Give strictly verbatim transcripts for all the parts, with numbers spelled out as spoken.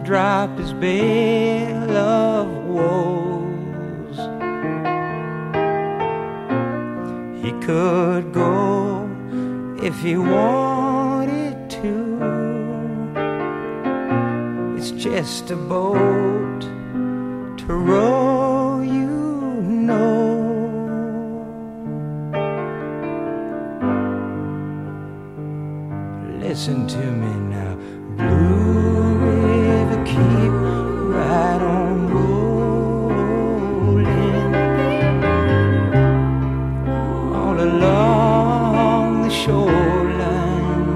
drop his bale of woes. He could go if he wanted to. It's just a boat to row, you know. Listen to me now. Blue River, keep right on rolling all along the shoreline.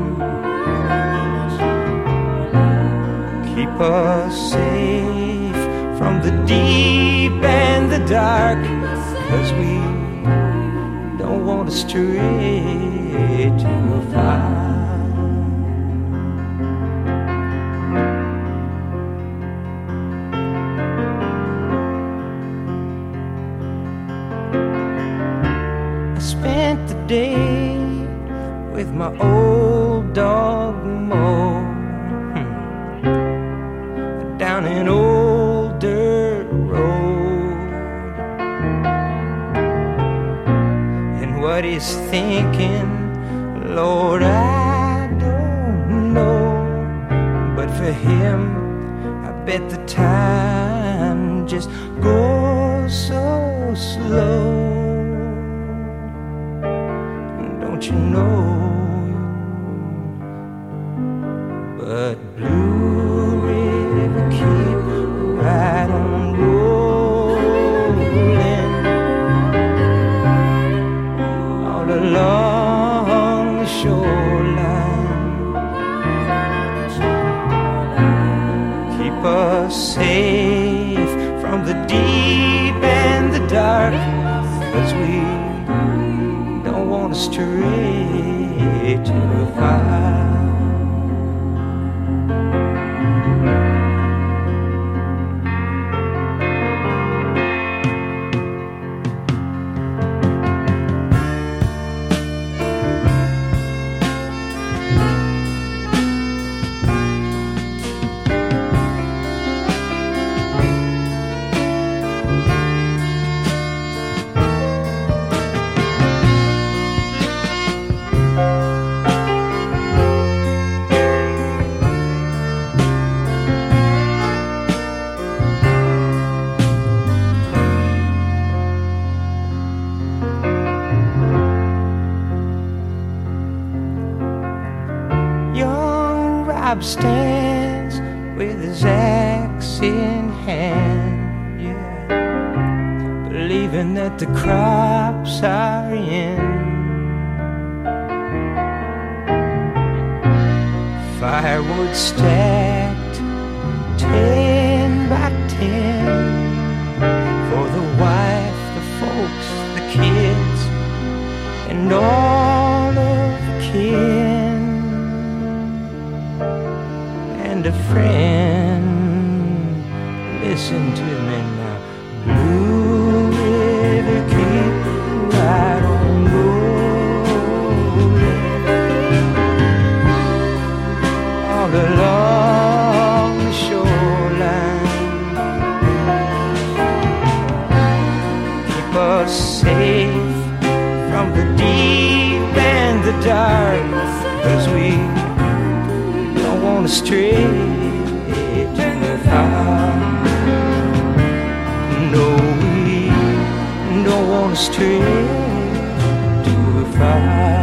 Keep us safe from the deep and the dark, 'cause we don't want to stray too far. Spent the day with my old dog Mo, hmm. down an old dirt road. And what he's thinking, Lord, I don't know. But for him, I bet the time just goes so slow. Don't you know? But Blue River, keep right on rolling all along the shoreline. Keep us safe from the deep and the dark, 'cause we don't want to stray too far. Rob stands with his axe in hand, yeah, believing that the crops are in. Firewood stacked ten by ten for the wife, the folks, the kids, and all of the kin. And a friend, listen to me now. Blue River, keep right on rolling all along the shoreline. Keep us safe from the deep and the dark, 'cause we don't want to stray too far. No, we don't want to stray too far.